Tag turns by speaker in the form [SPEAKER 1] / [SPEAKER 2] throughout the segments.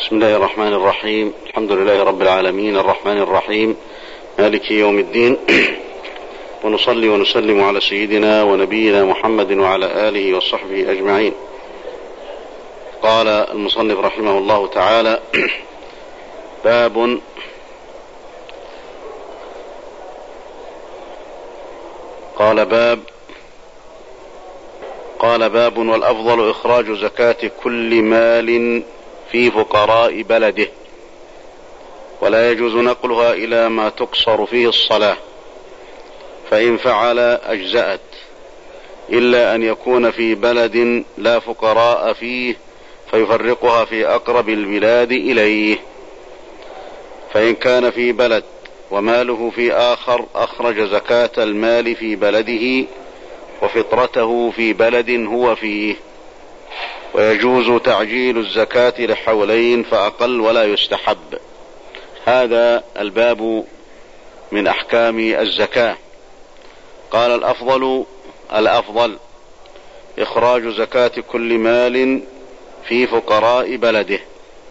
[SPEAKER 1] بسم الله الرحمن الرحيم. الحمد لله رب العالمين الرحمن الرحيم مالك يوم الدين، ونصلي ونسلم على سيدنا ونبينا محمد وعلى آله وصحبه أجمعين. قال المصنف رحمه الله تعالى: قال باب والأفضل إخراج زكاة كل مال في فقراء بلده، ولا يجوز نقلها إلى ما تقصر فيه الصلاة، فإن فعل أجزأت، إلا أن يكون في بلد لا فقراء فيه فيفرقها في أقرب البلاد إليه. فإن كان في بلد وماله في آخر أخرج زكاة المال في بلده وفطرته في بلد هو فيه. ويجوز تعجيل الزكاة لحولين فأقل ولا يستحب. هذا الباب من أحكام الزكاة. قال: الأفضل إخراج زكاة كل مال في فقراء بلده.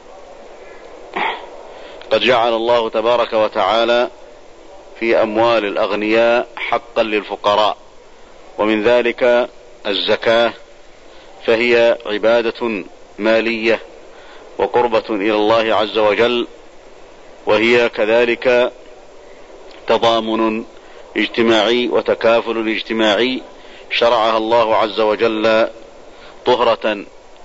[SPEAKER 1] قد جعل الله تبارك وتعالى في أموال الأغنياء حقا للفقراء، ومن ذلك الزكاة، فهي عبادة مالية وقربة إلى الله عز وجل، وهي كذلك تضامن اجتماعي وتكافل اجتماعي شرعها الله عز وجل طهرة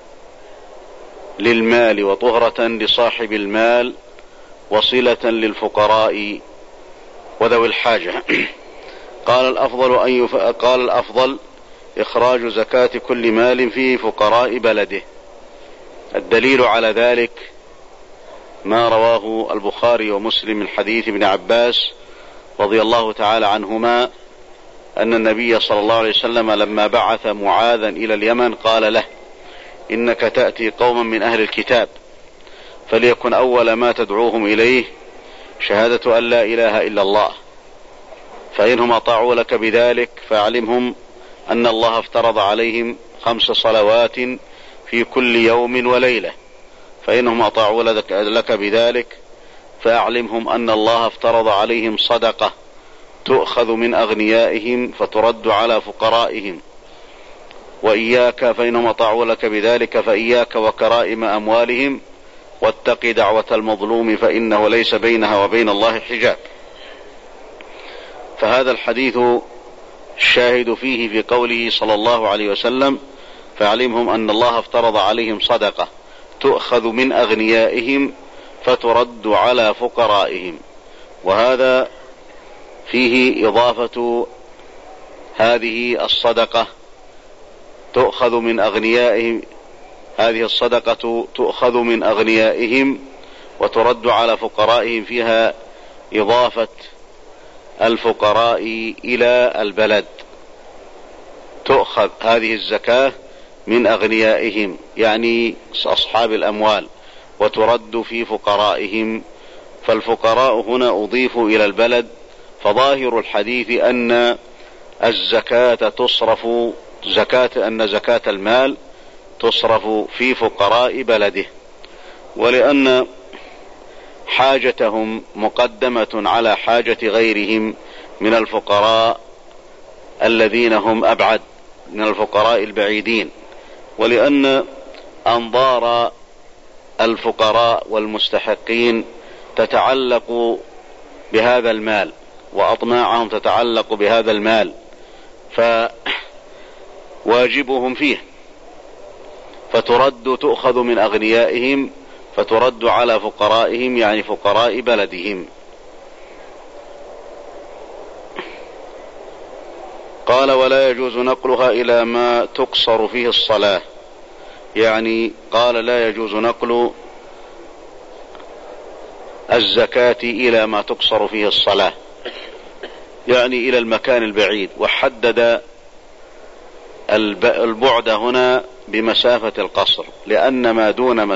[SPEAKER 1] للمال وطهرة لصاحب المال وصلة للفقراء وذوي الحاجة. قال: الأفضل إخراج زكاة كل مال في فقراء بلده. الدليل على ذلك ما رواه البخاري ومسلم من حديث ابن عباس رضي الله تعالى عنهما أن النبي صلى الله عليه وسلم لما بعث معاذا إلى اليمن قال له: إنك تأتي قوما من أهل الكتاب، فليكن أول ما تدعوهم إليه شهادة أن لا إله إلا الله، فإنهم أطاعوا لك بذلك فأعلمهم أن الله افترض عليهم 5 صلوات في كل يوم وليلة، فإنهم أطاعوا لك بذلك فأعلمهم أن الله افترض عليهم صدقة تؤخذ من أغنيائهم فترد على فقرائهم، وإياك فإنهم أطاعوا لك بذلك فإياك وكرائم أموالهم، واتق دعوة المظلوم فإنه ليس بينها وبين الله حجاب. فهذا الحديث الشاهد فيه في قوله صلى الله عليه وسلم: فاعلمهم أن الله افترض عليهم صدقة تؤخذ من أغنيائهم فترد على فقرائهم. وهذا فيه إضافة هذه الصدقة تؤخذ من أغنيائهم، هذه الصدقة تؤخذ من أغنيائهم وترد على فقرائهم، فيها إضافة الفقراء إلى البلد. تؤخذ هذه الزكاة من أغنيائهم يعني أصحاب الأموال وترد في فقرائهم، فالفقراء هنا أضيفوا إلى البلد. فظاهر الحديث أن الزكاة تصرف أن زكاة المال تصرف في فقراء بلده، ولأن حاجتهم مقدمة على حاجة غيرهم من الفقراء الذين هم أبعد من الفقراء البعيدين، ولأن أنظار الفقراء والمستحقين تتعلق بهذا المال وأطماعهم تتعلق بهذا المال، فواجبهم فيه، تؤخذ من أغنيائهم فترد على فقرائهم يعني فقراء بلدهم. قال: ولا يجوز نقلها إلى ما تقصر فيه الصلاة، يعني قال لا يجوز نقل الزكاة إلى ما تقصر فيه الصلاة، يعني إلى المكان البعيد. وحدد البعد هنا بمسافة القصر، لأن ما دون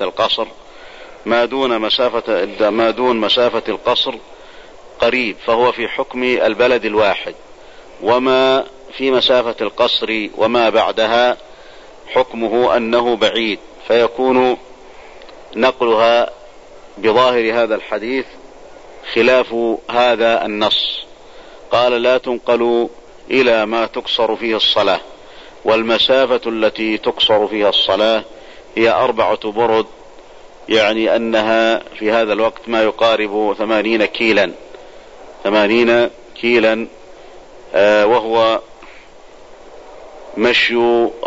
[SPEAKER 1] مسافة القصر قريب، فهو في حكم البلد الواحد، وما في مسافة القصر وما بعدها حكمه أنه بعيد، فيكون نقلها بظاهر هذا الحديث خلاف هذا النص. قال لا تنقل إلى ما تقصر فيه الصلاة، والمسافة التي تقصر فيها الصلاة هي 4 برد، يعني أنها في هذا الوقت ما يقارب 80 كيلا، وهو مشي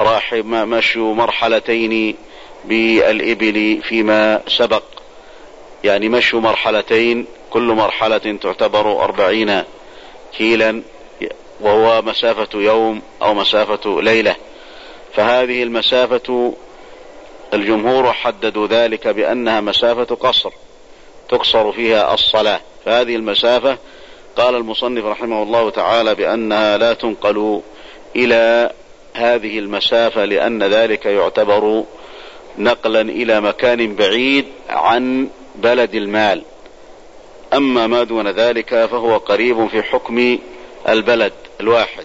[SPEAKER 1] مرحلتين بالإبل فيما سبق، يعني مشي مرحلتين، كل مرحلة تعتبر 40 كيلا، وهو مسافة يوم أو مسافة ليلة. فهذه المسافة الجمهور حددوا ذلك بأنها مسافة قصر تقصر فيها الصلاة. فهذه المسافة قال المصنف رحمه الله تعالى بأنها لا تنقل إلى هذه المسافة، لأن ذلك يعتبر نقلا إلى مكان بعيد عن بلد المال. أما ما دون ذلك فهو قريب في حكم البلد الواحد.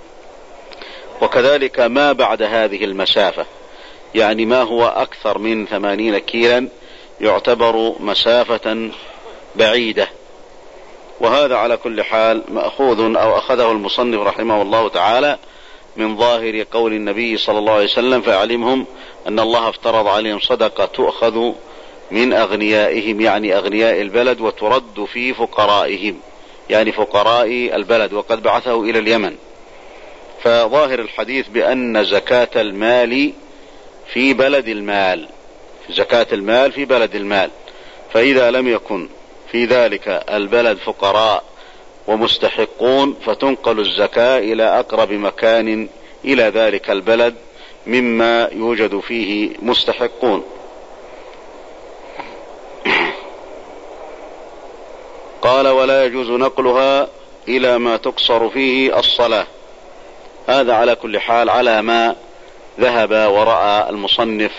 [SPEAKER 1] وكذلك ما بعد هذه المسافة، يعني ما هو أكثر من 80 كيلا يعتبر مسافة بعيدة. وهذا على كل حال مأخوذ أو أخذه المصنف رحمه الله تعالى من ظاهر قول النبي صلى الله عليه وسلم: فأعلمهم أن الله افترض عليهم صدقة تؤخذ من أغنيائهم، يعني أغنياء البلد، وترد في فقرائهم، يعني فقراء البلد، وقد بعثه إلى اليمن. فظاهر الحديث بأن زكاة المال في بلد المال، زكاة المال في بلد المال. فإذا لم يكن في ذلك البلد فقراء ومستحقون فتنقل الزكاة إلى أقرب مكان إلى ذلك البلد مما يوجد فيه مستحقون. قال: ولا يجوز نقلها إلى ما تقصر فيه الصلاة. هذا على كل حال على ما ذهب ورأى المصنف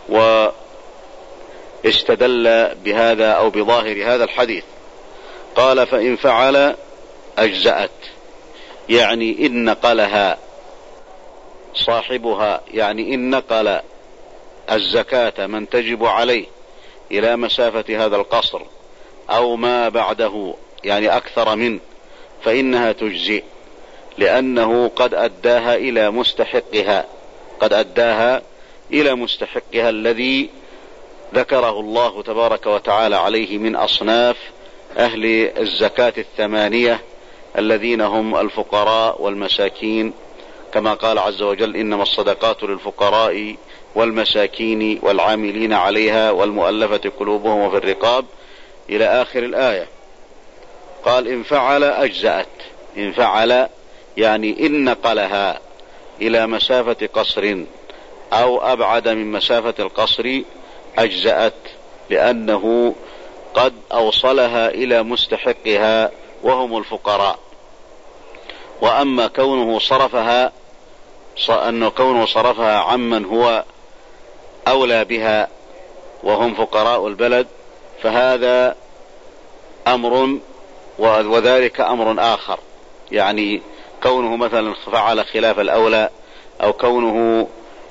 [SPEAKER 1] واستدل بهذا أو بظاهر هذا الحديث. قال: فإن فعل أجزأت، يعني إن نقلها صاحبها، يعني إن نقل الزكاة من تجب عليه إلى مسافة هذا القصر أو ما بعده، يعني أكثر منه، فإنها تجزئ، لأنه قد أداها إلى مستحقها، قد أداها إلى مستحقها الذي ذكره الله تبارك وتعالى عليه من أصناف أهل الزكاة 8 الذين هم الفقراء والمساكين، كما قال عز وجل: إنما الصدقات للفقراء والمساكين والعاملين عليها والمؤلفة قلوبهم وفي الرقاب إلى آخر الآية. قال: إن فعل أجزأت، إن فعل يعني إن نقلها إلى مسافة قصر أو أبعد من مسافة القصر أجزأت، لأنه قد أوصلها إلى مستحقها وهم الفقراء. وأما كونه صرفها، أنه كونه صرفها عمن هو أولى بها وهم فقراء البلد، فهذا أمر، وذلك أمر آخر، يعني كونه مثلا فعل خلاف الأولى، أو كونه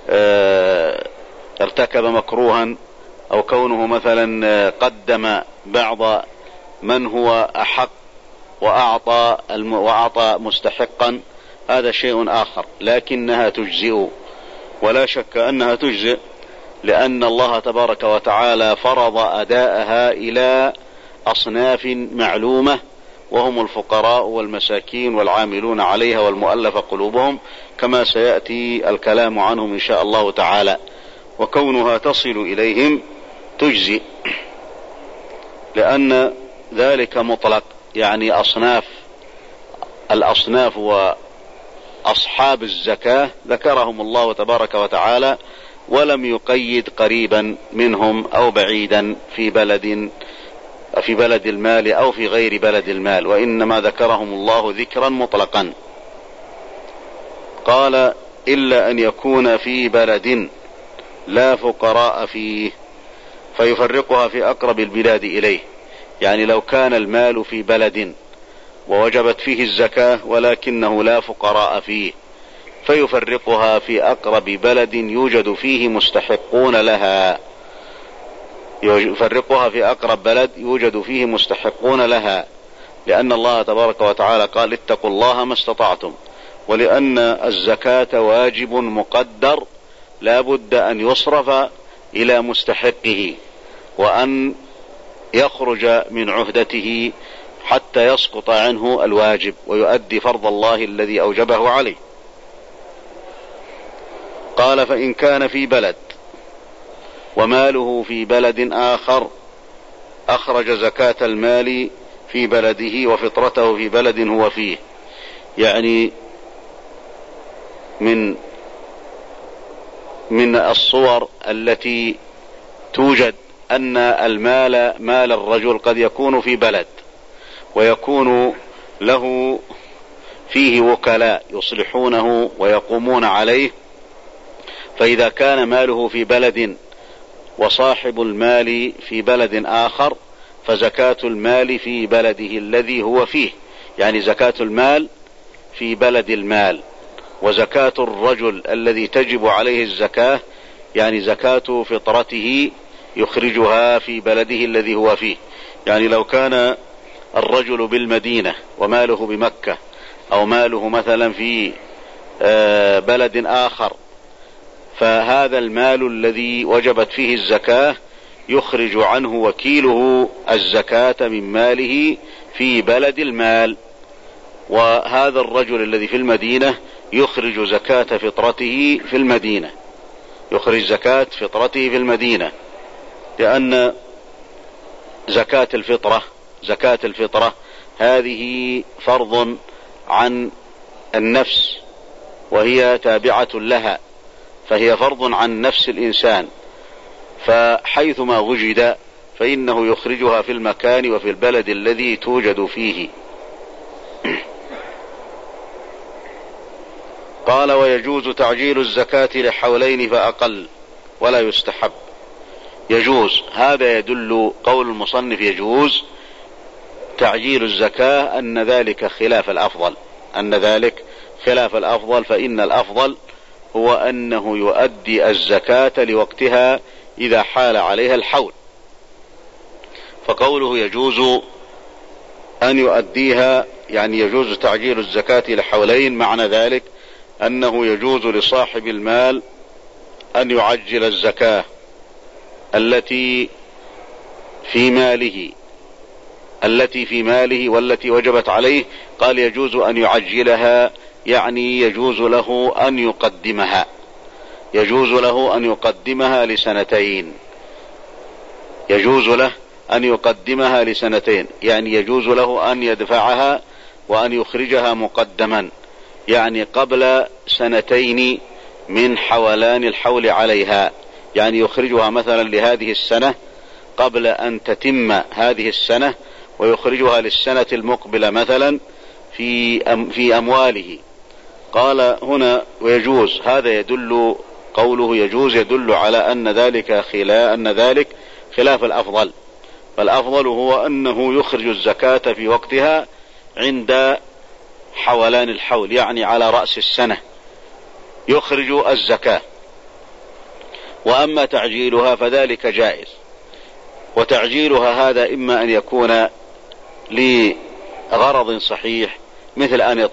[SPEAKER 1] ارتكب مكروها، أو كونه مثلا قدم بعض من هو أحق وأعطى مستحقا، هذا شيء آخر، لكنها تجزئ، ولا شك أنها تجزئ، لأن الله تبارك وتعالى فرض أداءها إلى أصناف معلومة، وهم الفقراء والمساكين والعاملون عليها والمؤلف قلوبهم، كما سيأتي الكلام عنهم إن شاء الله تعالى. وكونها تصل إليهم تجزئ، لأن ذلك مطلق، يعني الأصناف وأصحاب الزكاة ذكرهم الله تبارك وتعالى، ولم يقيد قريبا منهم أو بعيدا في بلد المال أو في غير بلد المال، وإنما ذكرهم الله ذكرا مطلقا. قال: إلا أن يكون في بلد لا فقراء فيه، فيفرقها في أقرب البلاد إليه، يعني لو كان المال في بلد ووجبت فيه الزكاة ولكنه لا فقراء فيه، فيفرقها في أقرب بلد يوجد فيه مستحقون لها. يفرقها في أقرب بلد يوجد فيه مستحقون لها، لأن الله تبارك وتعالى قال اتقوا الله ما استطعتم، ولأن الزكاة واجب مقدر لا بد أن يصرف إلى مستحقه وأن يخرج من عهدته حتى يسقط عنه الواجب ويؤدي فرض الله الذي أوجبه عليه. قال فإن كان في بلد وماله في بلد آخر أخرج زكاة المال في بلده وفطرته في بلد هو فيه. يعني من الصور التي توجد أن المال مال الرجل قد يكون في بلد ويكون له فيه وكلاء يصلحونه ويقومون عليه، فإذا كان ماله في بلد وصاحب المال في بلد آخر فزكاة المال في بلده الذي هو فيه، يعني زكاة المال في بلد المال، وزكاة الرجل الذي تجب عليه الزكاة يعني زكاة فطرته يخرجها في بلده الذي هو فيه. يعني لو كان الرجل بالمدينة وماله بمكة أو ماله مثلا في بلد آخر، فهذا المال الذي وجبت فيه الزكاة يخرج عنه وكيله الزكاة من ماله في بلد المال، وهذا الرجل الذي في المدينة يخرج زكاة فطرته في المدينة، يخرج زكاة فطرته في المدينة، لأن زكاة الفطرة هذه فرض عن النفس وهي تابعة لها، فهي فرض عن نفس الإنسان، فحيثما وجد فإنه يخرجها في المكان وفي البلد الذي توجد فيه. قال ويجوز تعجيل الزكاة لحولين فأقل ولا يستحب. يجوز، هذا يدل قول المصنف يجوز تعجيل الزكاة أن ذلك خلاف الأفضل، فإن الأفضل هو أنه يؤدي الزكاة لوقتها إذا حال عليها الحول. فقوله يجوز أن يؤديها يعني يجوز تعجيل الزكاة لحولين، معنى ذلك أنه يجوز لصاحب المال أن يعجل الزكاة التي في ماله والتي وجبت عليه. قال يجوز أن يعجلها يعني يجوز له أن يقدمها لسنتين، يعني يجوز له أن يدفعها وأن يخرجها مقدما، يعني قبل سنتين من حولان الحول عليها، يعني يخرجها مثلا لهذه السنة قبل أن تتم هذه السنة ويخرجها للسنة المقبلة مثلا في أمواله. قال هنا ويجوز، هذا يدل قوله يجوز يدل على أن ذلك خلاف الأفضل، فالأفضل هو أنه يخرج الزكاة في وقتها عند حولان الحول، يعني على رأس السنة يخرج الزكاة. وأما تعجيلها فذلك جائز، وتعجيلها هذا إما أن يكون لغرض صحيح مثل أن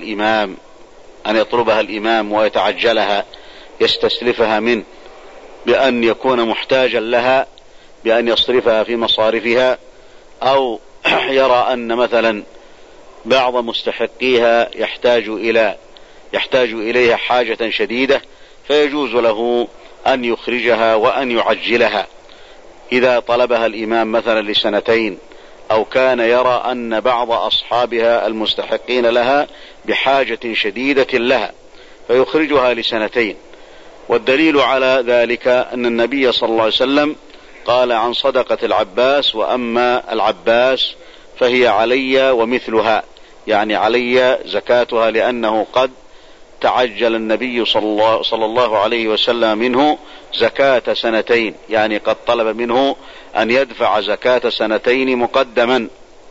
[SPEAKER 1] يطلبها الإمام ويتعجلها يستسلفها منه بأن يكون محتاجا لها بأن يصرفها في مصارفها، أو يرى أن مثلا بعض مستحقيها يحتاج إليها حاجة شديدة، فيجوز له أن يخرجها وأن يعجلها إذا طلبها الإمام مثلا لسنتين، أو كان يرى أن بعض أصحابها المستحقين لها بحاجة شديدة لها فيخرجها لسنتين. والدليل على ذلك أن النبي صلى الله عليه وسلم قال عن صدقة العباس وأما العباس فهي علي ومثلها، يعني علي زكاتها، لأنه قد تعجل النبي صلى الله عليه وسلم منه زكاة سنتين، يعني قد طلب منه أن يدفع زكاة سنتين مقدما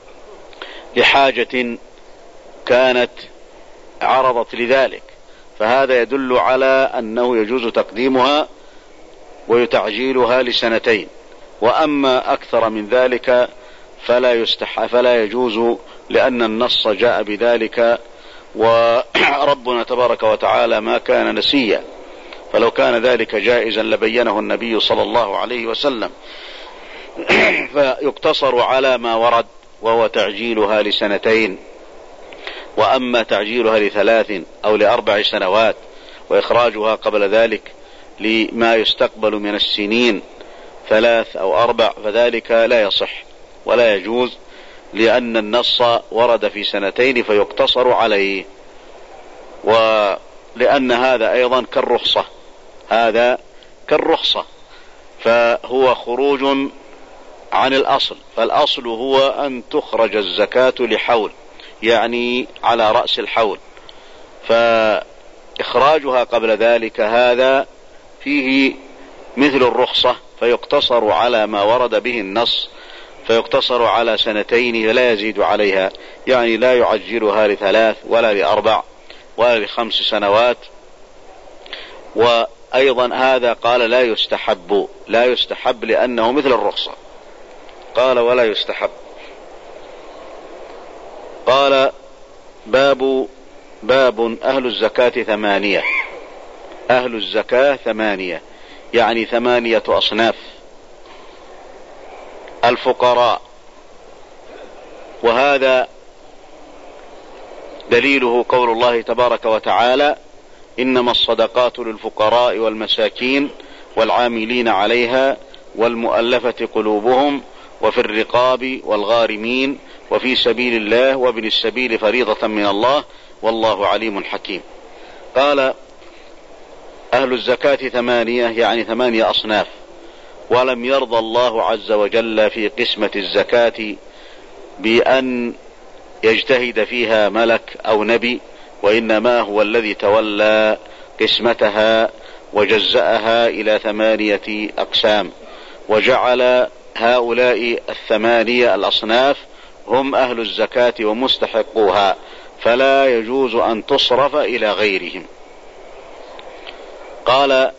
[SPEAKER 1] لحاجة كانت عرضت لذلك، فهذا يدل على أنه يجوز تقديمها ويتعجيلها لسنتين. وأما أكثر من ذلك فلا يجوز، لأن النص جاء بذلك، وربنا تبارك وتعالى ما كان نسيا، فلو كان ذلك جائزا لبينه النبي صلى الله عليه وسلم. فيقتصر على ما ورد، وهو تعجيلها ل2، وأما تعجيلها ل3 أو ل4 سنوات وإخراجها قبل ذلك لما يستقبل من السنين 3 أو 4 فذلك لا يصح ولا يجوز، لأن النص ورد في 2 فيقتصر عليه، ولأن هذا أيضا كالرخصة، هذا كالرخصة، فهو خروج عن الأصل، فالأصل هو أن تخرج الزكاة لحول، يعني على رأس الحول، فإخراجها قبل ذلك هذا فيه مثل الرخصة، فيقتصر على ما ورد به النص، فيقتصر على 2 ولا يزيد عليها، يعني لا يعجلها ل3 ولا ل4 ولا ل5 سنوات. وأيضا هذا قال لا يستحب لأنه مثل الرخصة، قال ولا يستحب. قال باب أهل الزكاة 8. أهل الزكاة 8، يعني 8 أصناف. الفقراء، وهذا دليله قول الله تبارك وتعالى: إنما الصدقات للفقراء والمساكين والعاملين عليها والمؤلفة قلوبهم وفي الرقاب والغارمين وفي سبيل الله وابن السبيل فريضة من الله والله عليم حكيم. قال أهل الزكاة 8، يعني 8 أصناف. ولم يرضى الله عز وجل في قسمة الزكاة بأن يجتهد فيها ملك أو نبي، وإنما هو الذي تولى قسمتها وجزأها إلى 8 أقسام، وجعل هؤلاء 8 الأصناف هم أهل الزكاة ومستحقوها، فلا يجوز أن تصرف إلى غيرهم. قال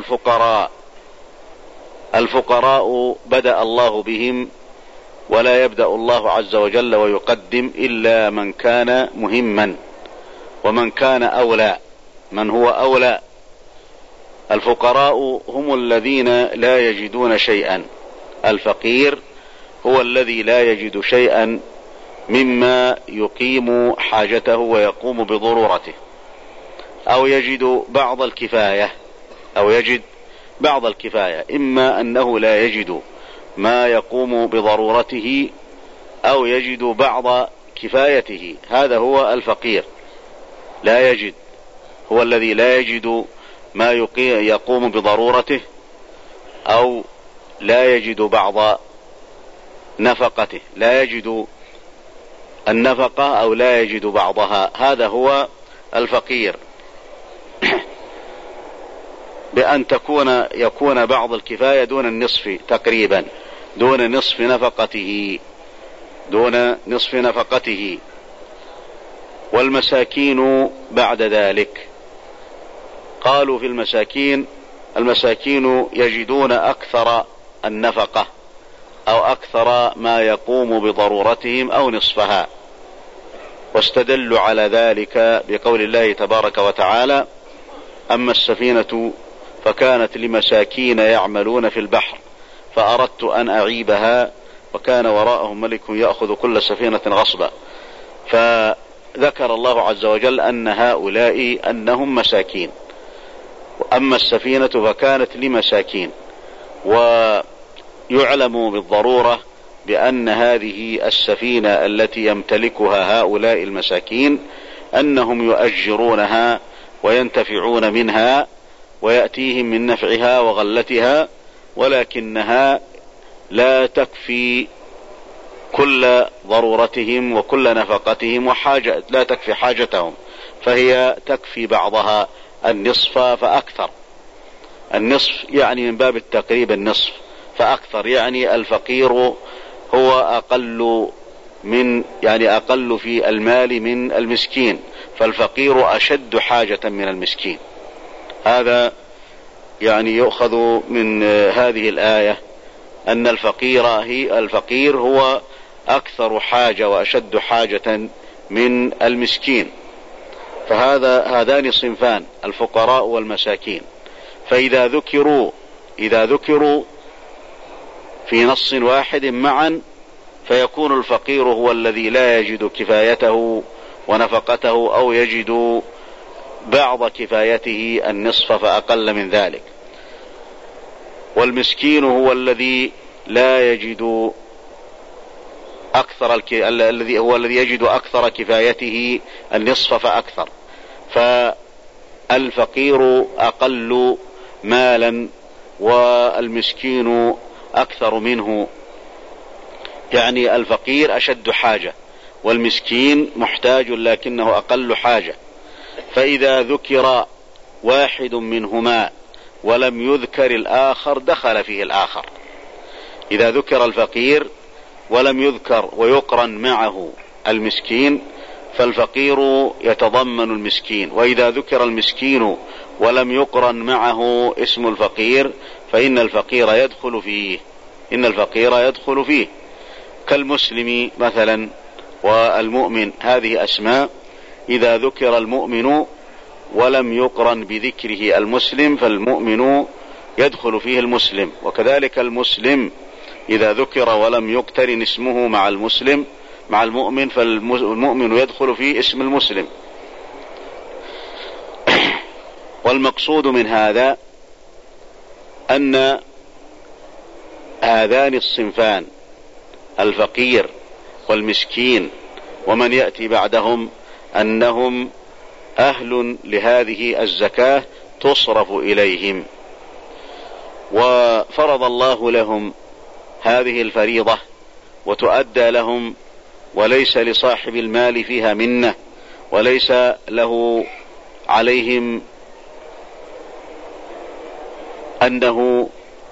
[SPEAKER 1] الفقراء بدأ الله بهم، ولا يبدأ الله عز وجل ويقدم إلا من كان مهما ومن كان أولى، من هو أولى. الفقراء هم الذين لا يجدون شيئا، الفقير هو الذي لا يجد شيئا مما يقيم حاجته ويقوم بضرورته، أو يجد بعض الكفاية، إما أنه لا يجد ما يقوم بضرورته أو يجد بعض كفايته، هذا هو الفقير. لا يجد، هو الذي لا يجد ما يقوم بضرورته، أو لا يجد بعض نفقته، لا يجد النفقة أو لا يجد بعضها، هذا هو الفقير. بأن يكون بعض الكفاية دون النصف تقريبا، دون نصف نفقته. والمساكين بعد ذلك، قالوا في المساكين يجدون أكثر النفقة أو أكثر ما يقوم بضرورتهم أو نصفها، واستدلوا على ذلك بقول الله تبارك وتعالى: أما السفينة فكانت لمساكين يعملون في البحر فأردت أن أعيبها وكان وراءهم ملك يأخذ كل سفينة غصبا. فذكر الله عز وجل أن هؤلاء أنهم مساكين. أما السفينة فكانت لمساكين، ويعلم بالضرورة بأن هذه السفينة التي يمتلكها هؤلاء المساكين أنهم يؤجرونها وينتفعون منها ويأتيهم من نفعها وغلتها، ولكنها لا تكفي كل ضرورتهم وكل نفقتهم لا تكفي حاجتهم، فهي تكفي بعضها، النصف فأكثر. النصف يعني من باب التقريب، النصف فأكثر، يعني الفقير هو أقل في المال من المسكين، فالفقير أشد حاجة من المسكين. هذا يعني يؤخذ من هذه الآية أن الفقير هو أكثر حاجة وأشد حاجة من المسكين. هذان صنفان، الفقراء والمساكين. فإذا ذكروا في نص واحد معا فيكون الفقير هو الذي لا يجد كفايته ونفقته، أو يجد بعض كفايته النصف فأقل من ذلك. والمسكين هو الذي لا يجد الذي يجد أكثر كفايته النصف فأكثر. فالفقير أقل مالا والمسكين أكثر منه، يعني الفقير أشد حاجة والمسكين محتاج لكنه أقل حاجة. فإذا ذكر واحد منهما ولم يذكر الآخر دخل فيه الآخر. إذا ذكر الفقير ولم يذكر ويقرن معه المسكين فالفقير يتضمن المسكين، وإذا ذكر المسكين ولم يقرن معه اسم الفقير فإن الفقير يدخل فيه كالمسلم مثلا والمؤمن. هذه أسماء إذا ذكر المؤمن ولم يقرن بذكره المسلم فالمؤمن يدخل فيه المسلم، وكذلك المسلم إذا ذكر ولم يقترن اسمه مع المؤمن فالمؤمن يدخل فيه اسم المسلم. والمقصود من هذا أن هذان الصنفان الفقير والمسكين ومن يأتي بعدهم أنهم أهل لهذه الزكاة تصرف إليهم، وفرض الله لهم هذه الفريضة وتؤدى لهم، وليس لصاحب المال فيها منة، وليس له عليهم أنه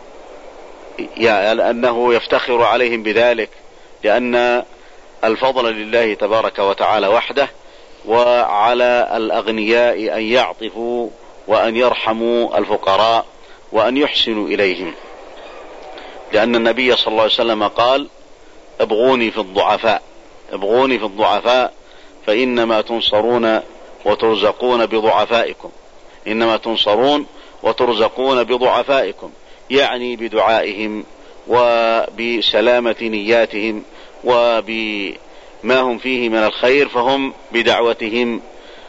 [SPEAKER 1] يفتخر عليهم بذلك، لأن الفضل لله تبارك وتعالى وحده، وعلى الأغنياء أن يعطفوا وأن يرحموا الفقراء وأن يحسنوا إليهم، لأن النبي صلى الله عليه وسلم قال: ابغوني في الضعفاء فإنما تنصرون وترزقون بضعفائكم، يعني بدعائهم وبسلامة نياتهم وبما هم فيه من الخير، فهم بدعوتهم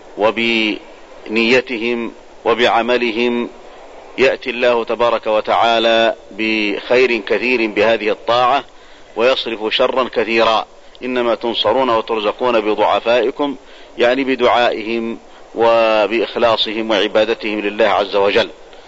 [SPEAKER 1] وبنيتهم وبعملهم يأتي الله تبارك وتعالى بخير كثير بهذه الطاعة ويصرف شرا كثيرا. إنما تنصرون وترزقون بضعفائكم، يعني بدعائهم وبإخلاصهم وعبادتهم لله عز وجل.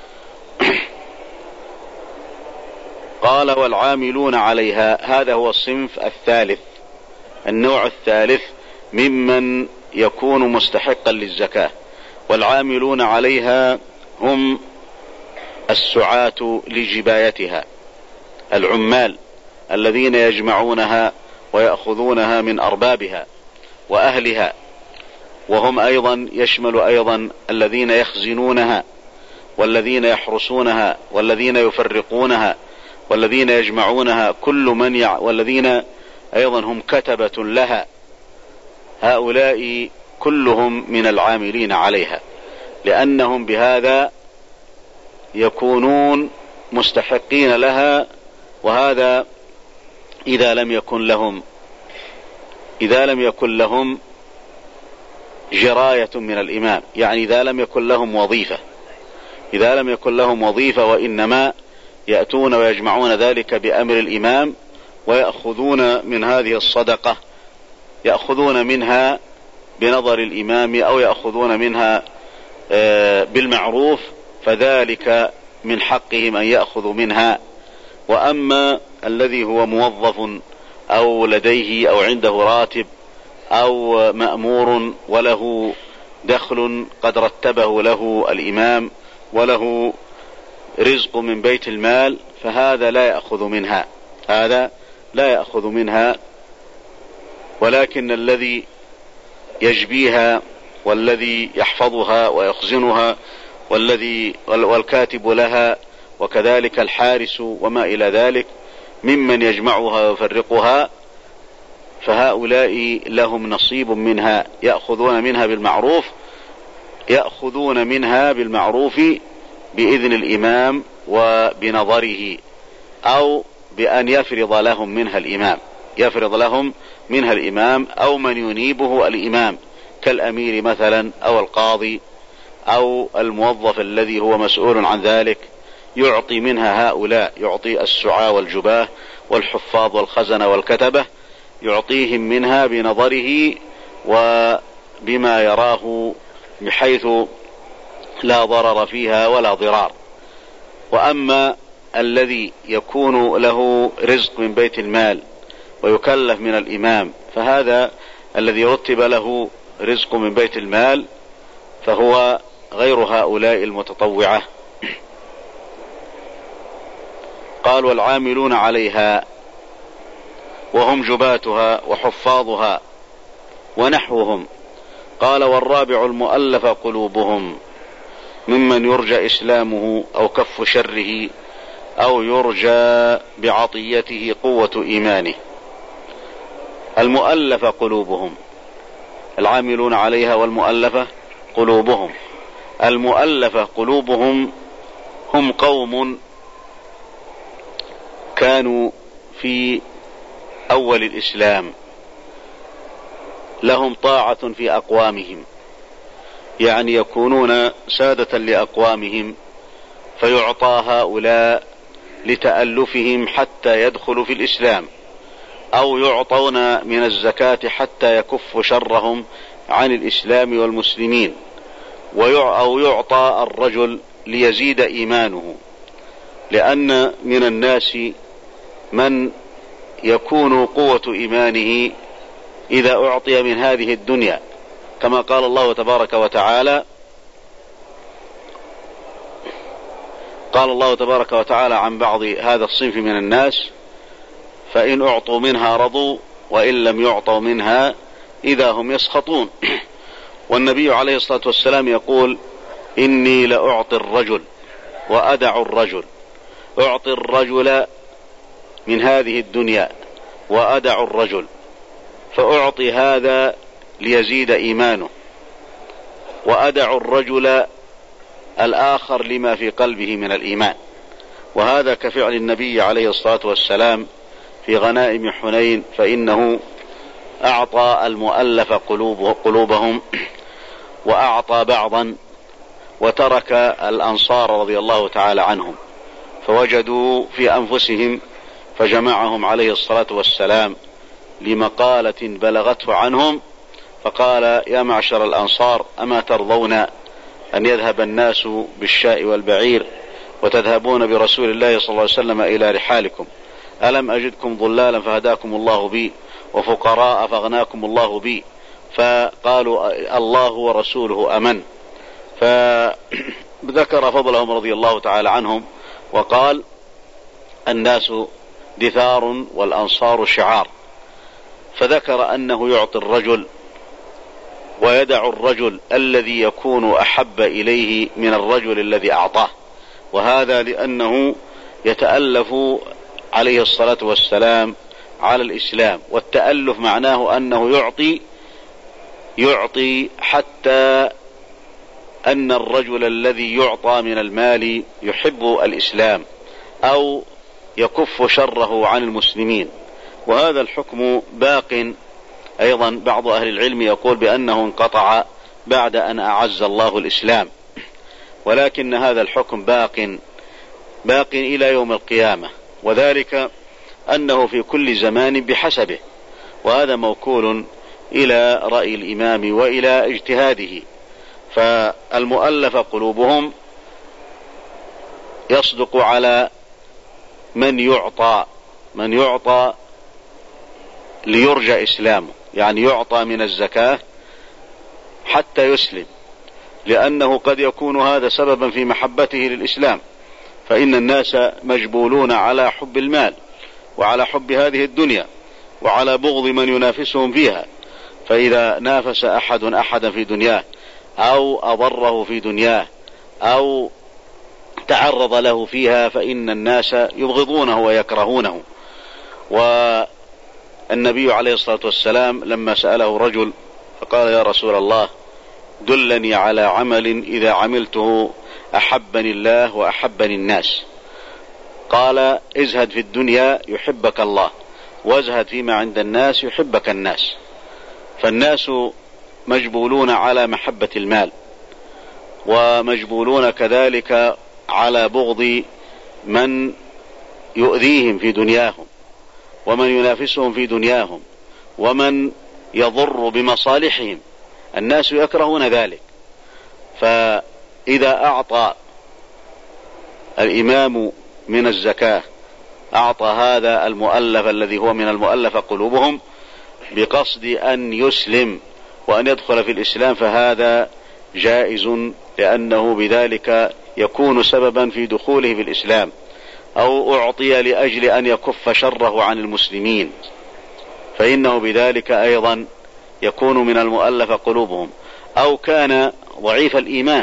[SPEAKER 1] قال: والعاملون عليها. هذا هو الصنف الثالث، النوع الثالث ممن يكون مستحقا للزكاة. والعاملون عليها هم السعاة لجبايتها، العمال الذين يجمعونها ويأخذونها من أربابها وأهلها، وهم أيضا يشمل أيضا الذين يخزنونها والذين يحرسونها والذين يفرقونها والذين يجمعونها، والذين أيضا هم كتبة لها. هؤلاء كلهم من العاملين عليها، لأنهم بهذا يكونون مستحقين لها. وهذا إذا لم يكن لهم جراية من الإمام، يعني إذا لم يكن لهم وظيفة وإنما يأتون ويجمعون ذلك بأمر الإمام ويأخذون من هذه الصدقة، يأخذون منها بنظر الإمام أو يأخذون منها بالمعروف، فذلك من حقهم أن يأخذوا منها. وأما الذي هو موظف أو لديه أو عنده راتب أو مأمور وله دخل قد رتبه له الإمام وله رزق من بيت المال، فهذا لا يأخذ منها، ولكن الذي يجبيها والذي يحفظها ويخزنها والكاتب لها وكذلك الحارس وما إلى ذلك، ممن يجمعها ويفرقها، فهؤلاء لهم نصيب منها، يأخذون منها بالمعروف بإذن الإمام وبنظره، أو بأن يفرض لهم منها الإمام أو من ينيبه الإمام كالأمير مثلا أو القاضي أو الموظف الذي هو مسؤول عن ذلك، يعطي منها هؤلاء، يعطي السعاة والجباه والحفاظ والخزنة والكتبة، يعطيهم منها بنظره وبما يراه بحيث لا ضرر فيها ولا ضرار. وأما الذي يكون له رزق من بيت المال ويكلف من الإمام، فهذا الذي رتب له رزق من بيت المال فهو غير هؤلاء المتطوعة. قال والعاملون عليها وهم جباتها وحفاظها ونحوهم. قال والرابع المؤلف قلوبهم، ممن يرجى إسلامه أو كف شره أو يرجى بعطيته قوة إيمانه. المؤلف قلوبهم، العاملون عليها والمؤلفة قلوبهم. المؤلفة قلوبهم هم قوم كانوا في أول الإسلام لهم طاعة في أقوامهم، يعني يكونون سادة لأقوامهم، فيعطى هؤلاء لتألفهم حتى يدخلوا في الإسلام، أو يعطون من الزكاة حتى يكف شرهم عن الإسلام والمسلمين، أو يعطى الرجل ليزيد إيمانه، لأن من الناس من يكون قوة إيمانه إذا أعطي من هذه الدنيا، كما قال الله تبارك وتعالى عن بعض هذا الصنف من الناس: فإن أعطوا منها رضوا وإن لم يعطوا منها إذا هم يسخطون. والنبي عليه الصلاة والسلام يقول: إني لأعطي الرجل وأدع الرجل، أعطي الرجل من هذه الدنيا وأدع الرجل، فأعطي هذا ليزيد إيمانه، وأدع الرجل الآخر لما في قلبه من الإيمان. وهذا كفعل النبي عليه الصلاة والسلام في غنائم حنين، فإنه أعطى المؤلف قلوبهم وأعطى بعضا، وترك الأنصار رضي الله تعالى عنهم، فوجدوا في أنفسهم، فجمعهم عليه الصلاة والسلام لمقالة بلغته عنهم، فقال: يا معشر الأنصار، أما ترضون أن يذهب الناس بالشاء والبعير وتذهبون برسول الله صلى الله عليه وسلم إلى رحالكم؟ ألم أجدكم ضلالا فهداكم الله بي، وفقراء فأغناكم الله بي؟ فقالوا: الله ورسوله أمن. فذكر فضلهم رضي الله تعالى عنهم، وقال: الناس دثار والأنصار شعار. فذكر أنه يعطي الرجل ويدع الرجل الذي يكون أحب إليه من الرجل الذي أعطاه، وهذا لأنه يتألف عليه الصلاة والسلام على الإسلام. والتألف معناه أنه يعطي حتى أن الرجل الذي يعطى من المال يحب الإسلام أو يكف شره عن المسلمين. وهذا الحكم باق أيضا. بعض أهل العلم يقول بأنه انقطع بعد أن أعز الله الإسلام، ولكن هذا الحكم باق إلى يوم القيامة، وذلك أنه في كل زمان بحسبه، وهذا موكول إلى رأي الإمام وإلى اجتهاده. فالمؤلف قلوبهم يصدق على من يعطى ليرجى إسلامه، يعني يعطى من الزكاة حتى يسلم، لأنه قد يكون هذا سببا في محبته للإسلام، فإن الناس مجبولون على حب المال وعلى حب هذه الدنيا وعلى بغض من ينافسهم فيها. فإذا نافس أحدا في دنياه أو أضره في دنياه أو تعرض له فيها، فإن الناس يبغضونه ويكرهونه. والنبي عليه الصلاة والسلام لما سأله رجل فقال: يا رسول الله، دلني على عمل إذا عملته أحبني الله وأحبني الناس. قال: ازهد في الدنيا يحبك الله، وازهد فيما عند الناس يحبك الناس. فالناس مجبولون على محبة المال، ومجبولون كذلك على بغض من يؤذيهم في دنياهم، ومن ينافسهم في دنياهم، ومن يضر بمصالحهم. الناس يكرهون ذلك. فإذا أعطى الإمام من الزكاة، أعطى هذا المؤلف الذي هو من المؤلف قلوبهم بقصد أن يسلم وأن يدخل في الإسلام، فهذا جائز، لأنه بذلك يكون سببا في دخوله في الإسلام، أو أعطي لأجل أن يكف شره عن المسلمين، فإنه بذلك أيضا يكون من المؤلف قلوبهم. أو كان ضعيف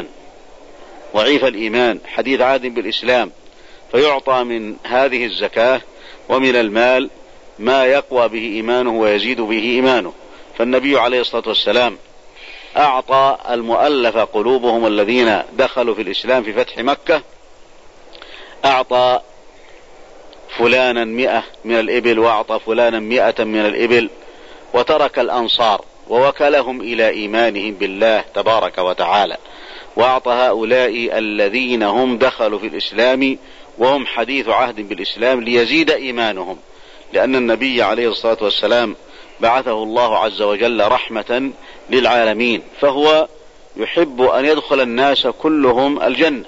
[SPEAKER 1] الإيمان حديث عهد بالإسلام، فيعطى من هذه الزكاة ومن المال ما يقوى به إيمانه ويزيد به إيمانه. فالنبي عليه الصلاة والسلام أعطى المؤلف قلوبهم الذين دخلوا في الإسلام في فتح مكة، أعطى فلانا 100 من الإبل، وأعطى فلانا 100 من الإبل، وترك الأنصار ووكلهم إلى إيمانهم بالله تبارك وتعالى، وأعطى هؤلاء الذين هم دخلوا في الإسلام وهم حديث عهد بالإسلام ليزيد إيمانهم، لأن النبي عليه الصلاة والسلام بعثه الله عز وجل رحمة للعالمين، فهو يحب أن يدخل الناس كلهم الجنة،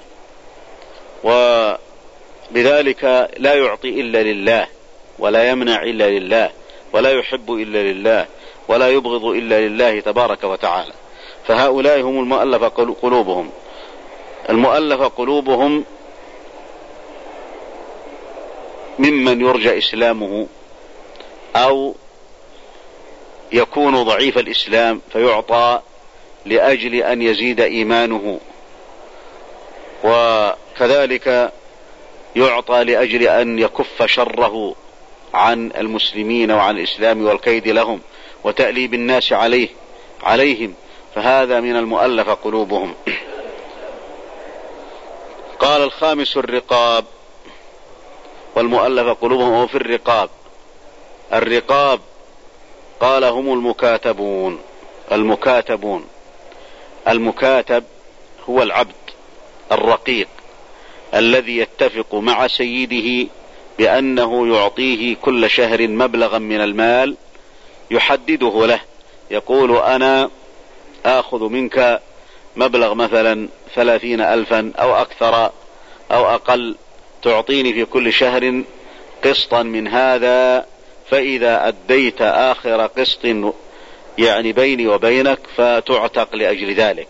[SPEAKER 1] وبذلك لا يعطي إلا لله، ولا يمنع إلا لله، ولا يحب إلا لله، ولا يبغض إلا لله تبارك وتعالى. فهؤلاء هم المؤلف قلوبهم. المؤلف قلوبهم ممن يرجى إسلامه، أو يكون ضعيف الإسلام فيعطى لأجل أن يزيد إيمانه، وكذلك يعطى لأجل أن يكف شره عن المسلمين وعن الإسلام والكيد لهم وتأليب الناس عليهم، فهذا من المؤلف قلوبهم. قال: الخامس الرقاب، والمؤلف قلوبهم هو في الرقاب. الرقاب قال: هم المكاتب هو العبد الرقيق الذي يتفق مع سيده بأنه يعطيه كل شهر مبلغا من المال يحدده له، يقول: أنا آخذ منك مبلغ مثلا 30,000 أو أكثر أو أقل، تعطيني في كل شهر قسطا من هذا، فإذا أديت آخر قسط يعني بيني وبينك فتعتق لأجل ذلك.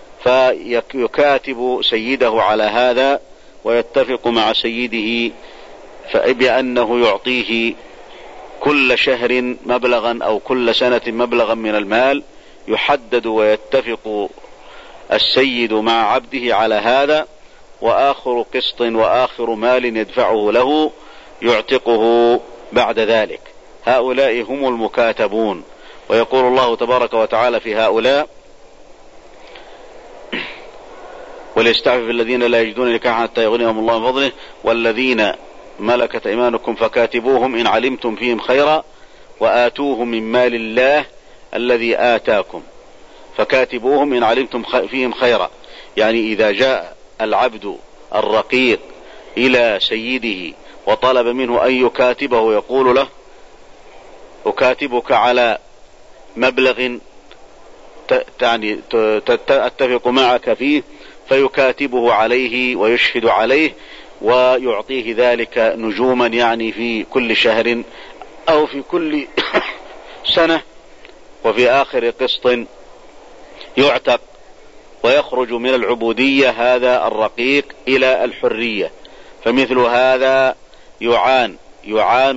[SPEAKER 1] فيكاتب سيده على هذا ويتفق مع سيده بأنه يعطيه كل شهر مبلغا أو كل سنة مبلغا من المال يحدد، ويتفق السيد مع عبده على هذا، وآخر قسط وآخر مال يدفعه له يعتقه بعد ذلك. هؤلاء هم المكاتبون. ويقول الله تبارك وتعالى في هؤلاء: وليستعفف الذين لا يجدون نكاحا حتى يغنيهم الله من فضله والذين ملكت أيمانكم فكاتبوهم إن علمتم فيهم خيرا وآتوهم من مال الله الذي آتاكم. فكاتبوهم إن علمتم فيهم خيرا، يعني إذا جاء العبد الرقيق إلى سيده وطلب منه أن يكاتبه، يقول له: أكاتبك على مبلغ أتفق معك فيه، فيكاتبه عليه ويشهد عليه ويعطيه ذلك نجوما، يعني في كل شهر أو في كل سنة، وفي آخر قسط يعتق ويخرج من العبودية هذا الرقيق إلى الحرية. فمثل هذا يعان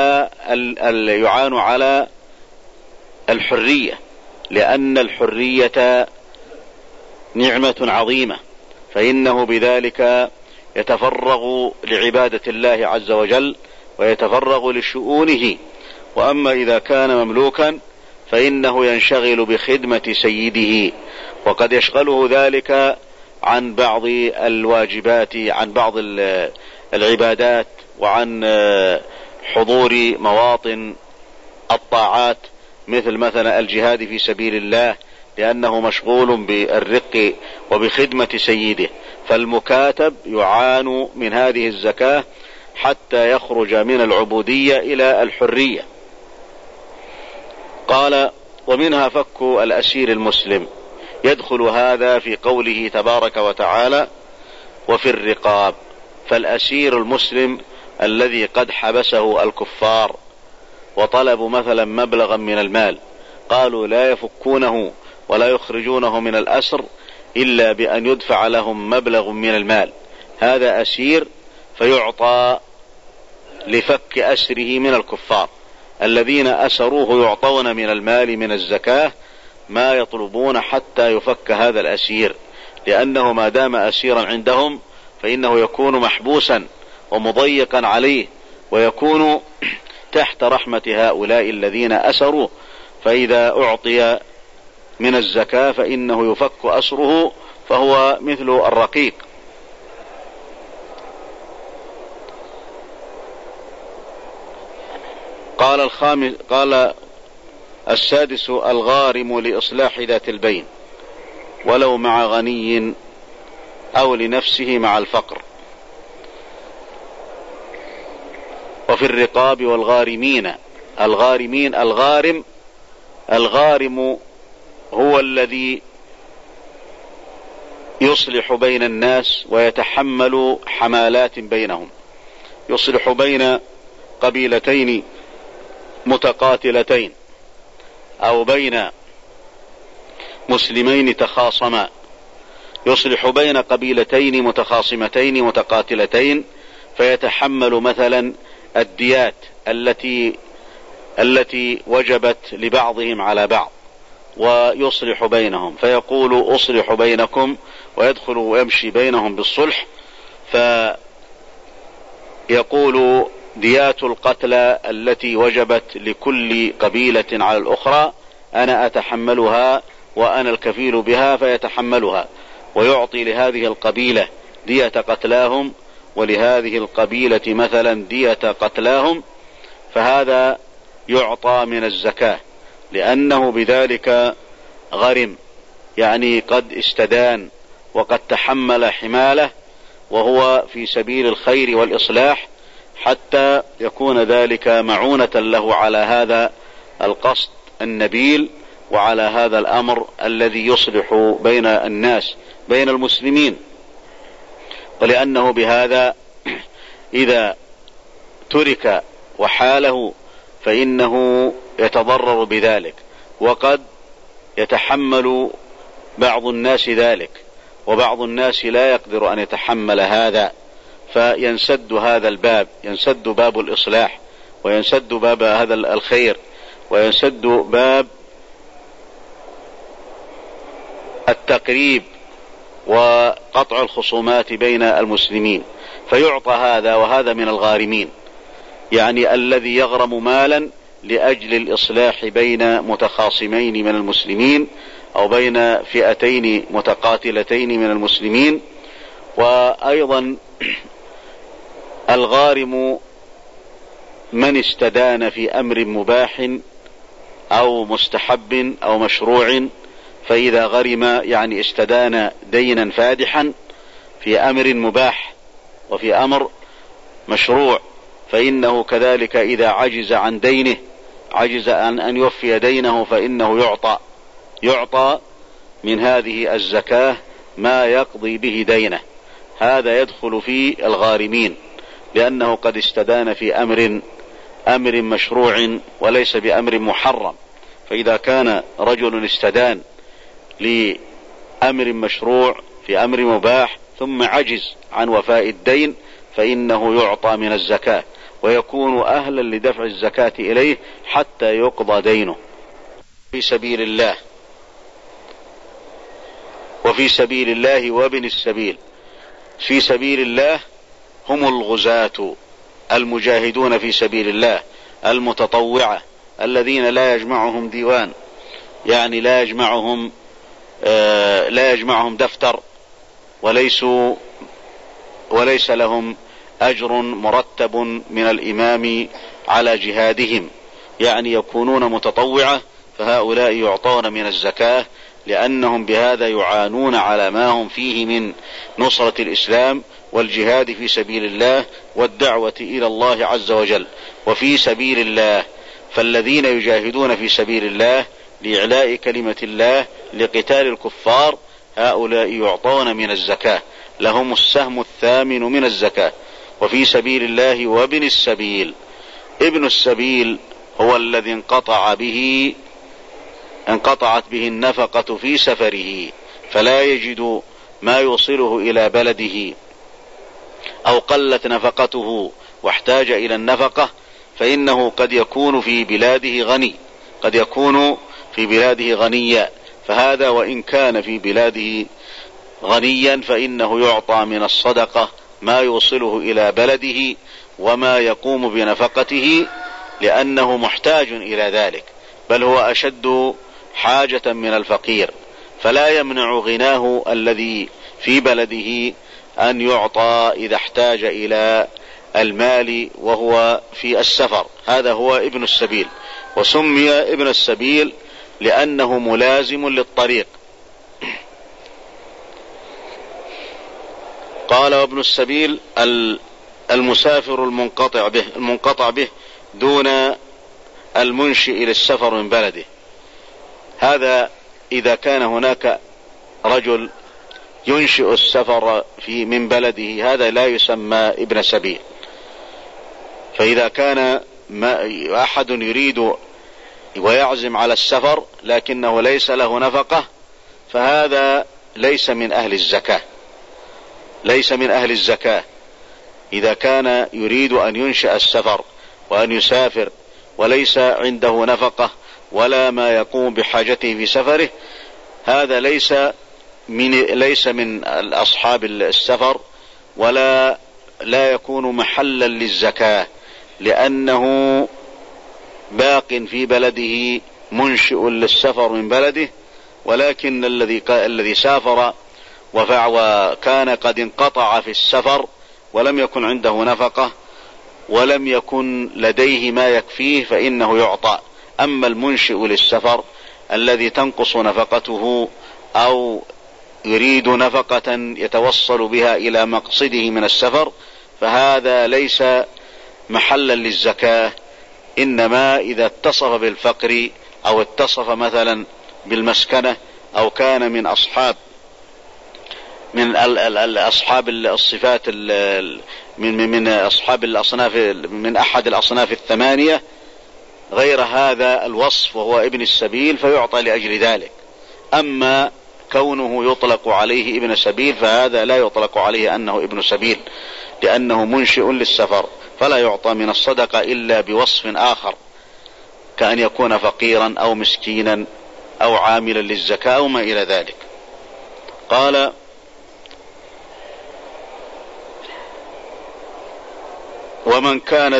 [SPEAKER 1] على الحرية، لأن الحرية نعمة عظيمة، فإنه بذلك يتفرغ لعبادة الله عز وجل ويتفرغ لشؤونه. وأما إذا كان مملوكا فإنه ينشغل بخدمة سيده، وقد يشغله ذلك عن بعض الواجبات، عن بعض العبادات، وعن حضور مواطن الطاعات مثلا الجهاد في سبيل الله، لأنه مشغول بالرق وبخدمة سيده. فالمكاتب يعان من هذه الزكاة حتى يخرج من العبودية إلى الحرية. قال: ومنها فك الأسير المسلم. يدخل هذا في قوله تبارك وتعالى: وفي الرقاب. فالأسير المسلم الذي قد حبسه الكفار وطلبوا مثلا مبلغا من المال، قالوا لا يفكونه ولا يخرجونه من الأسر إلا بأن يدفع لهم مبلغ من المال. هذا أسير، فيعطى لفك أسره من الكفار. الذين أسروه يعطون من المال من الزكاة ما يطلبون حتى يفك هذا الأسير، لأنه ما دام أسيرا عندهم فإنه يكون محبوسا ومضيقا عليه، ويكون تحت رحمة هؤلاء الذين أسروه. فإذا أعطي من الزكاة فإنه يفك أسره، فهو مثل الرقيق. قال السادس: الغارم لإصلاح ذات البين ولو مع غني أو لنفسه مع الفقر. وفي الرقاب والغارمين. الغارم هو الذي يصلح بين الناس ويتحمل حمالات بينهم، يصلح بين قبيلتين متقاتلتين أو بين مسلمين تخاصما، يصلح بين قبيلتين متخاصمتين متقاتلتين، فيتحمل مثلا الديات التي وجبت لبعضهم على بعض، ويصلح بينهم، فيقول أصلح بينكم، ويدخل ويمشي بينهم بالصلح، فيقول ديات القتلى التي وجبت لكل قبيلة على الأخرى أنا أتحملها وأنا الكفيل بها، فيتحملها، ويعطي لهذه القبيلة دية قتلاهم ولهذه القبيلة مثلا دية قتلاهم، فهذا يعطى من الزكاة، لأنه بذلك غرم، يعني قد استدان وقد تحمل حماله، وهو في سبيل الخير والإصلاح، حتى يكون ذلك معونة له على هذا القصد النبيل وعلى هذا الأمر الذي يصلح بين الناس بين المسلمين. ولأنه بهذا إذا ترك وحاله فإنه يتضرر بذلك، وقد يتحمل بعض الناس ذلك، وبعض الناس لا يقدر أن يتحمل هذا، فينسد هذا الباب، ينسد باب الإصلاح، وينسد باب هذا الخير، وينسد باب التقريب وقطع الخصومات بين المسلمين، فيعطى هذا. وهذا من الغارمين، يعني الذي يغرم مالا لأجل الإصلاح بين متخاصمين من المسلمين أو بين فئتين متقاتلتين من المسلمين. وأيضا الغارم من استدان في أمر مباح أو مستحب أو مشروع، فإذا غرم يعني استدان دينا فادحا في أمر مباح وفي أمر مشروع، فإنه كذلك إذا عجز عن دينه، عجز عن أن يوفي دينه، فإنه يعطى من هذه الزكاة ما يقضي به دينه. هذا يدخل في الغارمين، لأنه قد استدان في أمر مشروع وليس بأمر محرم. فإذا كان رجل استدان لأمر مشروع في أمر مباح ثم عجز عن وفاء الدين، فإنه يعطى من الزكاة، ويكون أهلا لدفع الزكاة إليه حتى يقضى دينه. في سبيل الله وفي سبيل الله وابن السبيل. في سبيل الله هم الغزاة المجاهدون في سبيل الله المتطوعة الذين لا يجمعهم ديوان، يعني لا يجمعهم دفتر، وليس لهم أجر مرتب من الإمام على جهادهم، يعني يكونون متطوعة، فهؤلاء يعطون من الزكاة لأنهم بهذا يعانون على ما هم فيه من نصرة الإسلام والجهاد في سبيل الله والدعوة إلى الله عز وجل وفي سبيل الله. فالذين يجاهدون في سبيل الله لإعلاء كلمة الله لقتال الكفار هؤلاء يعطون من الزكاة، لهم السهم الثامن من الزكاة. وفي سبيل الله وابن السبيل، ابن السبيل هو الذي انقطعت به النفقة في سفره، فلا يجد ما يوصله إلى بلده، أو قلت نفقته واحتاج إلى النفقة، فإنه قد يكون في بلاده غنيا، فهذا وإن كان في بلاده غنيا فإنه يعطى من الصدقة ما يوصله إلى بلده وما يقوم بنفقته، لأنه محتاج إلى ذلك، بل هو أشد حاجة من الفقير، فلا يمنع غناه الذي في بلده أن يعطى إذا احتاج إلى المال وهو في السفر. هذا هو ابن السبيل، وسمي ابن السبيل لأنه ملازم للطريق. قال: وابن السبيل المسافر المنقطع به دون المنشئ للسفر من بلده. هذا إذا كان هناك رجل ينشئ السفر من بلده هذا لا يسمى ابن سبيل. فإذا كان أحد يريد ويعزم على السفر لكنه ليس له نفقة فهذا ليس من أهل الزكاة. إذا كان يريد أن ينشئ السفر وأن يسافر وليس عنده نفقة ولا ما يقوم بحاجته في سفره، هذا ليس من أصحاب السفر، ولا لا يكون محلا للزكاة، لأنه باق في بلده منشئ للسفر من بلده. ولكن الذي سافر وكان قد انقطع في السفر ولم يكن عنده نفقة ولم يكن لديه ما يكفيه فإنه يعطى. أما المنشئ للسفر الذي تنقص نفقته أو يريد نفقة يتوصل بها إلى مقصده من السفر فهذا ليس محلا للزكاة، إنما إذا اتصف بالفقر أو اتصف مثلا بالمسكنة أو كان من أصحاب الصفات من أصحاب الأصناف من أحد الأصناف الثمانية غير هذا الوصف وهو ابن السبيل فيعطى لأجل ذلك. أما كونه يطلق عليه ابن سبيل فهذا لا يطلق عليه أنه ابن سبيل، لأنه منشئ للسفر، فلا يعطى من الصدقة إلا بوصف آخر، كأن يكون فقيرا أو مسكينا أو عاملا للزكاة أو ما إلى ذلك. قال: ومن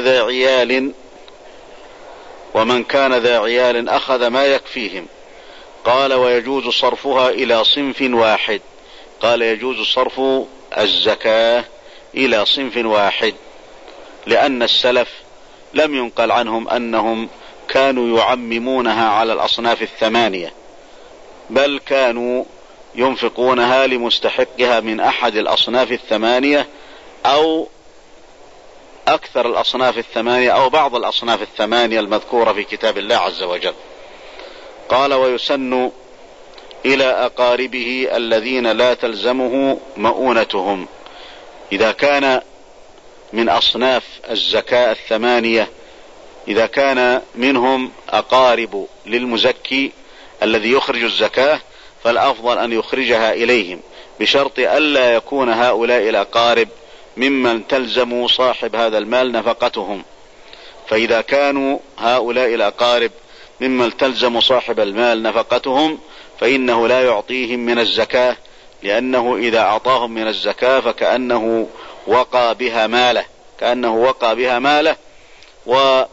[SPEAKER 1] كان ذا عيال أخذ ما يكفيهم. قال: ويجوز صرفها إلى صنف واحد. قال: يجوز صرف الزكاة إلى صنف واحد، لأن السلف لم ينقل عنهم أنهم كانوا يعممونها على الأصناف الثمانية، بل كانوا ينفقونها لمستحقها من أحد الأصناف الثمانية أو أكثر الأصناف الثمانية أو بعض الأصناف الثمانية المذكورة في كتاب الله عز وجل. قال: ويسن إلى أقاربه الذين لا تلزمه مؤونتهم. إذا كان من أصناف الزكاة الثمانية إذا كان منهم أقارب للمزكي الذي يخرج الزكاة فالأفضل أن يخرجها إليهم، بشرط ألا يكون هؤلاء الأقارب ممن تلزم صاحب هذا المال نفقتهم. فإذا كانوا هؤلاء الأقارب ممن تلزم صاحب المال نفقتهم فإنه لا يعطيهم من الزكاة، لأنه إذا أعطاهم من الزكاة فكأنه وقى بها ماله كأنه وقى بها ماله وجر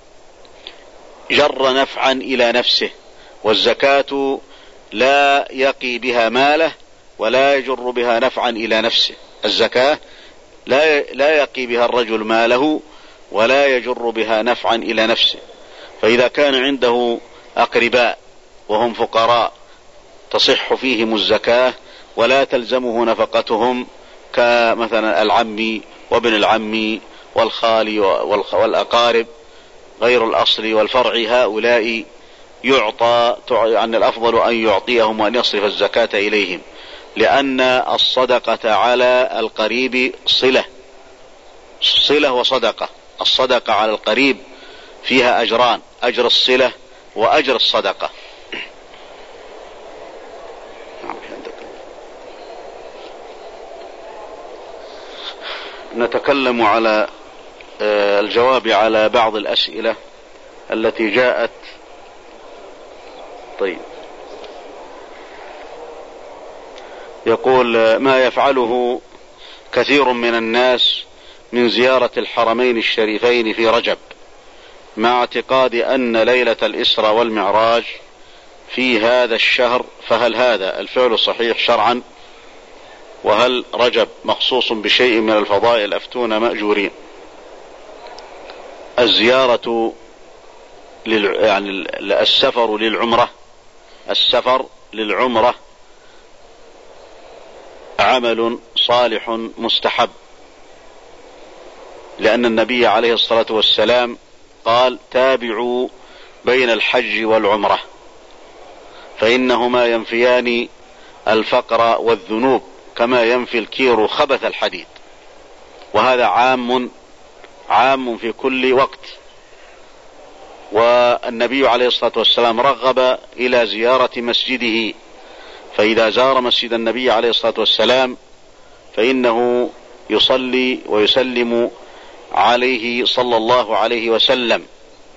[SPEAKER 1] نفعا إلى نفسه، والزكاة لا يقي بها ماله ولا يجر بها نفعا إلى نفسه. الزكاة لا يقي بها الرجل ماله ولا يجر بها نفعا إلى نفسه. فإذا كان عنده أقرباء وهم فقراء تصح فيهم الزكاة ولا تلزمه نفقتهم، كمثلا العم وابن العم والخال والأقارب غير الأصل والفرع، هؤلاء يعطى، يعني الأفضل أن يعطيهم وأن يصرف الزكاة إليهم، لأن الصدقة على القريب صلة وصدقة. الصدقة على القريب فيها أجران، أجر الصلة وأجر الصدقة. نتكلم على الجواب على بعض الأسئلة التي جاءت. طيب، يقول: ما يفعله كثير من الناس من زيارة الحرمين الشريفين في رجب مع اعتقاد أن ليلة الإسراء والمعراج في هذا الشهر، فهل هذا الفعل صحيح شرعا؟ وهل رجب مخصوص بشيء من الفضائل؟ أفتونا مأجورين. الزيارة يعني السفر للعمرة عمل صالح مستحب، لأن النبي عليه الصلاة والسلام قال: تابعوا بين الحج والعمرة فإنهما ينفيان الفقر والذنوب كما ينفي الكير خبث الحديد. وهذا عام في كل وقت. والنبي عليه الصلاة والسلام رغب إلى زيارة مسجده، فإذا زار مسجد النبي عليه الصلاة والسلام فإنه يصلي ويسلم عليه صلى الله عليه وسلم،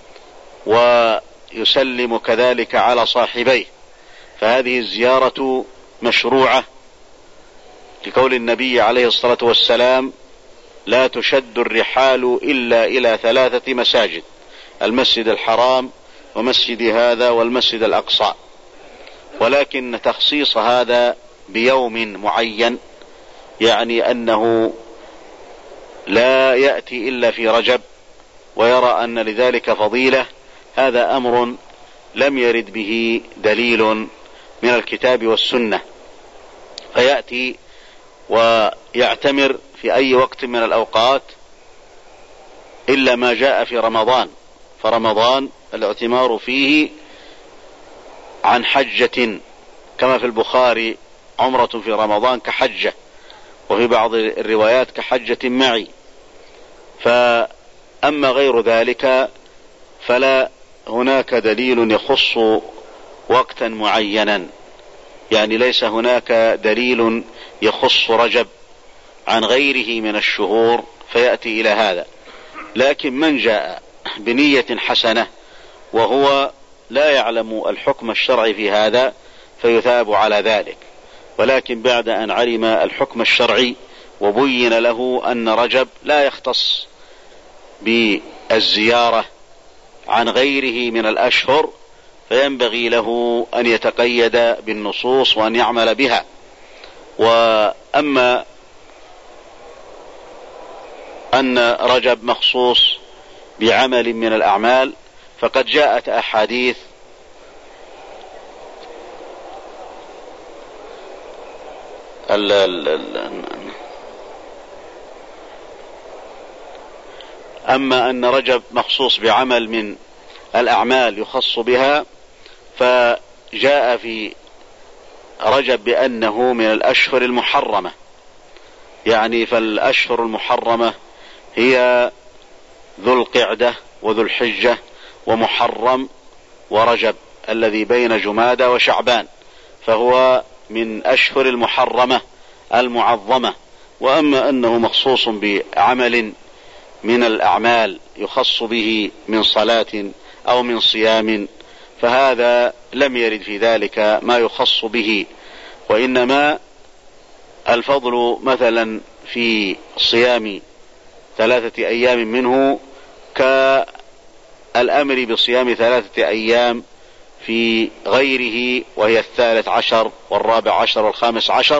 [SPEAKER 1] ويسلم كذلك على صاحبيه. فهذه الزيارة مشروعة لقول النبي عليه الصلاة والسلام: لا تشد الرحال إلا إلى 3 مساجد: المسجد الحرام ومسجد هذا والمسجد الأقصى. ولكن تخصيص هذا بيوم معين، يعني أنه لا يأتي إلا في رجب ويرى أن لذلك فضيلة، هذا أمر لم يرد به دليل من الكتاب والسنة. فيأتي ويعتمر في أي وقت من الأوقات إلا ما جاء في رمضان، فرمضان الاعتمار فيه عن حجة، كما في البخاري: عمرة في رمضان كحجة، وفي بعض الروايات كحجة معي. فأما غير ذلك فلا هناك دليل يخص وقتا معينا، يعني ليس هناك دليل يخص رجب عن غيره من الشهور فيأتي إلى هذا. لكن من جاء بنية حسنة وهو لا يعلم الحكم الشرعي في هذا فيثاب على ذلك، ولكن بعد أن علم الحكم الشرعي وبين له أن رجب لا يختص بالزيارة عن غيره من الأشهر، فينبغي له أن يتقيد بالنصوص وأن يعمل بها. وأما أن رجب مخصوص بعمل من الأعمال فقد جاءت أحاديث أما أن رجب مخصوص بعمل من الأعمال يخص بها، فجاء في رجب بأنه من الأشهر المحرمة، يعني فالأشهر المحرمة هي ذو القعدة وذو الحجة ومحرم ورجب الذي بين جمادى وشعبان، فهو من أشهر المحرمة المعظمة. وأما أنه مخصوص بعمل من الأعمال يخص به من صلاة أو من صيام فهذا لم يرد في ذلك ما يخص به، وإنما الفضل مثلا في صيام 3 أيام منه كالأمر بصيام 3 أيام في غيره، وهي 13 و14 و15.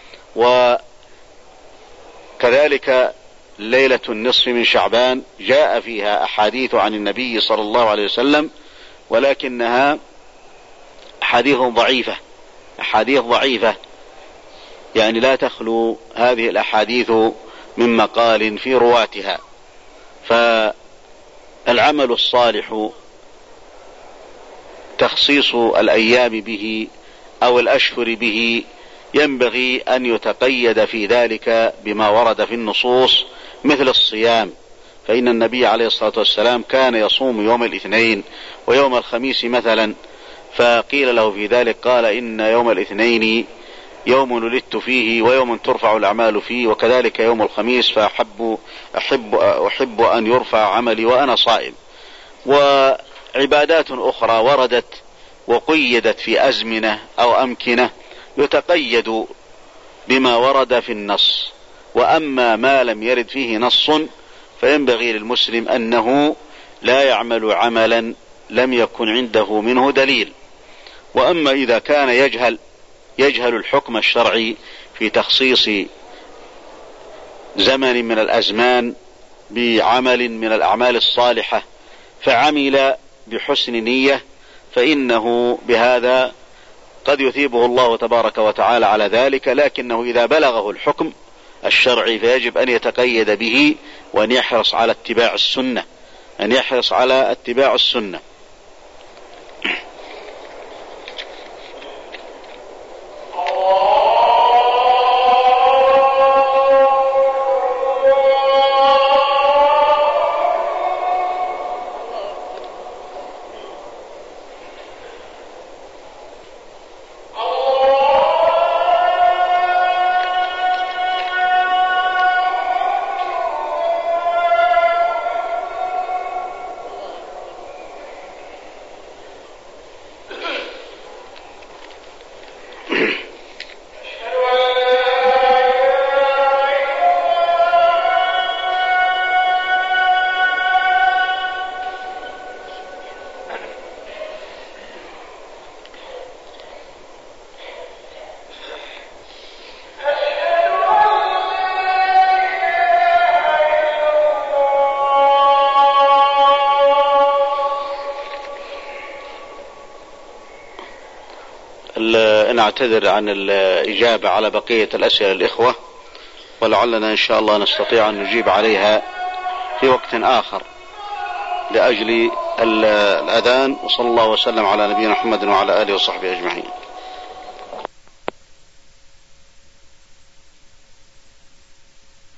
[SPEAKER 1] وكذلك ليلة النصف من شعبان جاء فيها أحاديث عن النبي صلى الله عليه وسلم، ولكنها أحاديث ضعيفة، يعني لا تخلو هذه الأحاديث من مقال في رواتها. فالعمل الصالح تخصيص الأيام به أو الأشهر به ينبغي أن يتقيد في ذلك بما ورد في النصوص مثل الصيام، فإن النبي عليه الصلاة والسلام كان يصوم يوم الاثنين ويوم الخميس مثلا، فقيل له في ذلك قال إن يوم الاثنين يوم ولدت فيه ويوم ترفع الأعمال فيه، وكذلك يوم الخميس فأحب أن يرفع عملي وأنا صائم. وعبادات أخرى وردت وقيدت في أزمنة أو أمكنة يتقيد بما ورد في النص، وأما ما لم يرد فيه نص فينبغي للمسلم أنه لا يعمل عملا لم يكن عنده منه دليل. وأما إذا كان يجهل الحكم الشرعي في تخصيص زمن من الأزمان بعمل من الأعمال الصالحة فعمل بحسن نية، فإنه بهذا قد يثيبه الله تبارك وتعالى على ذلك، لكنه إذا بلغه الحكم الشرعي فيجب أن يتقيد به وأن يحرص على اتباع السنة. نعتذر عن الإجابة على بقية الأسئلة الإخوة، ولعلنا إن شاء الله نستطيع أن نجيب عليها في وقت آخر لأجل الأذان. وصلى الله وسلم على نبينا محمد وعلى آله وصحبه أجمعين.